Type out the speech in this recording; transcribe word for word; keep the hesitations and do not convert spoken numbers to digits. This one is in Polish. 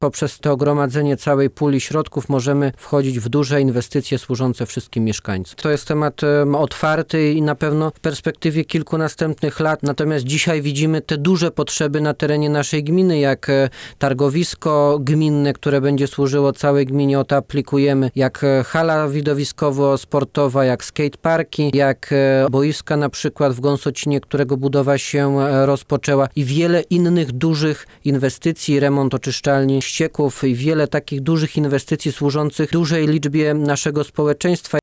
Poprzez to gromadzenie całej puli środków możemy wchodzić w duże inwestycje służące wszystkim mieszkańcom. To jest temat um, otwarty i na pewno w perspektywie kilku następnych lat. Natomiast dzisiaj widzimy te duże potrzeby na terenie naszej gminy, jak e, targowisko gminne, które będzie służyło całej gminie, o to aplikujemy, jak e, hala widowiskowo-sportowa, jak skateparki, jak e, boiska na przykład w Gąsocinie, którego budowa się e, rozpoczęła i wiele innych dużych inwestycji, remont oczyszczalni ścieków i wiele takich dużych inwestycji służących dużej liczbie naszego społeczeństwa.